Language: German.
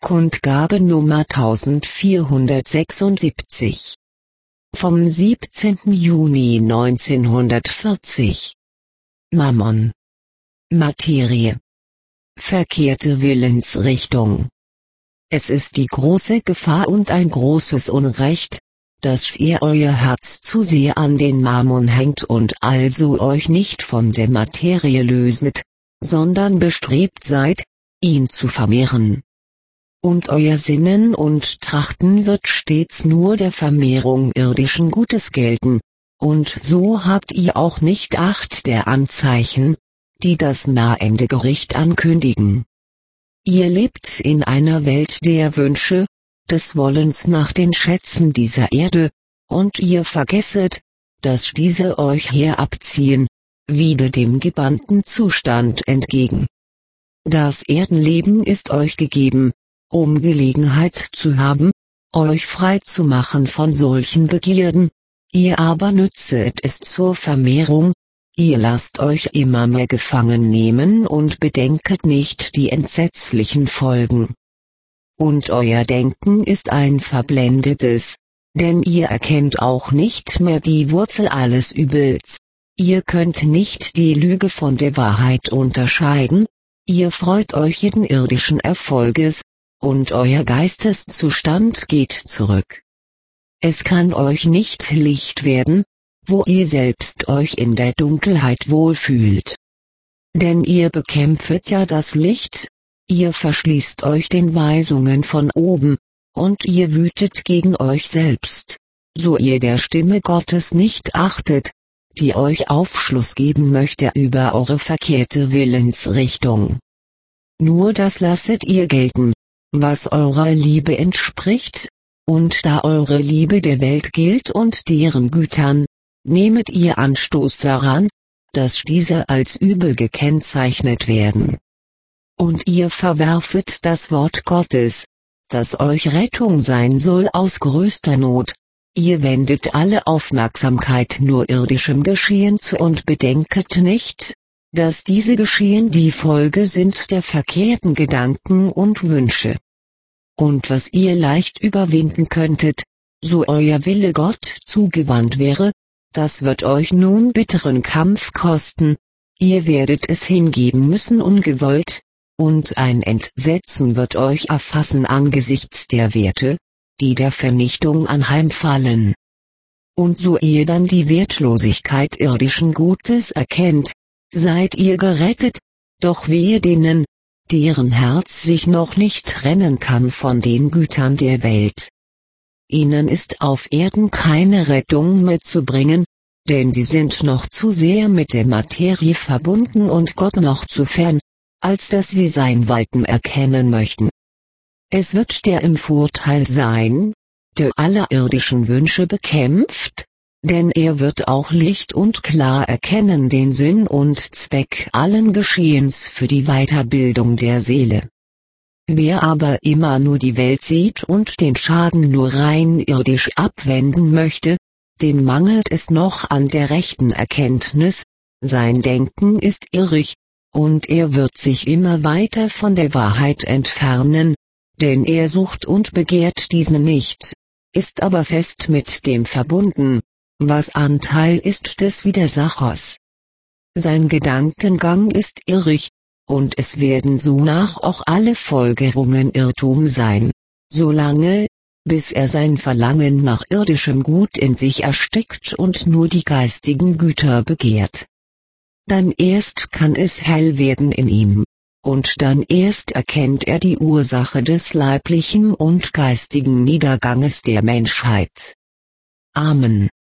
Kundgabe Nummer 1476. Vom 17. Juni 1940. Mammon. Materie. Verkehrte Willensrichtung. Es ist die große Gefahr und ein großes Unrecht, dass ihr euer Herz zu sehr an den Mammon hängt und also euch nicht von der Materie löset, sondern bestrebt seid, ihn zu vermehren. Und euer Sinnen und Trachten wird stets nur der Vermehrung irdischen Gutes gelten, und so habt ihr auch nicht Acht der Anzeichen, die das nahende Gericht ankündigen. Ihr lebt in einer Welt der Wünsche, des Wollens nach den Schätzen dieser Erde, und ihr vergesset, dass diese euch herabziehen, wieder dem gebannten Zustand entgegen. Das Erdenleben ist euch gegeben, um Gelegenheit zu haben, euch frei zu machen von solchen Begierden, ihr aber nützet es zur Vermehrung, ihr lasst euch immer mehr gefangen nehmen und bedenket nicht die entsetzlichen Folgen. Und euer Denken ist ein verblendetes, denn ihr erkennt auch nicht mehr die Wurzel alles Übels, ihr könnt nicht die Lüge von der Wahrheit unterscheiden, ihr freut euch jeden irdischen Erfolges, und euer Geisteszustand geht zurück. Es kann euch nicht Licht werden, wo ihr selbst euch in der Dunkelheit wohlfühlt. Denn ihr bekämpfet ja das Licht, ihr verschließt euch den Weisungen von oben, und ihr wütet gegen euch selbst, so ihr der Stimme Gottes nicht achtet, die euch Aufschluss geben möchte über eure verkehrte Willensrichtung. Nur das lasset ihr gelten, was eurer Liebe entspricht, und da eure Liebe der Welt gilt und deren Gütern, nehmet ihr Anstoß daran, dass diese als übel gekennzeichnet werden. Und ihr verwerfet das Wort Gottes, das euch Rettung sein soll aus größter Not, ihr wendet alle Aufmerksamkeit nur irdischem Geschehen zu und bedenket nicht, dass diese Geschehen die Folge sind der verkehrten Gedanken und Wünsche. Und was ihr leicht überwinden könntet, so euer Wille Gott zugewandt wäre, das wird euch nun bitteren Kampf kosten, ihr werdet es hingeben müssen ungewollt, und ein Entsetzen wird euch erfassen angesichts der Werte, die der Vernichtung anheimfallen. Und so ihr dann die Wertlosigkeit irdischen Gutes erkennt, seid ihr gerettet, doch wehe denen, deren Herz sich noch nicht trennen kann von den Gütern der Welt. Ihnen ist auf Erden keine Rettung mitzubringen, denn sie sind noch zu sehr mit der Materie verbunden und Gott noch zu fern, als dass sie sein Walten erkennen möchten. Es wird der im Vorteil sein, der alle irdischen Wünsche bekämpft, denn er wird auch licht und klar erkennen den Sinn und Zweck allen Geschehens für die Weiterbildung der Seele. Wer aber immer nur die Welt sieht und den Schaden nur rein irdisch abwenden möchte, dem mangelt es noch an der rechten Erkenntnis, sein Denken ist irrig, und er wird sich immer weiter von der Wahrheit entfernen, denn er sucht und begehrt diese nicht, ist aber fest mit dem verbunden, was Anteil ist des Widersachers. Sein Gedankengang ist irrig, und es werden sonach auch alle Folgerungen Irrtum sein, solange, bis er sein Verlangen nach irdischem Gut in sich erstickt und nur die geistigen Güter begehrt. Dann erst kann es hell werden in ihm, und dann erst erkennt er die Ursache des leiblichen und geistigen Niederganges der Menschheit. Amen.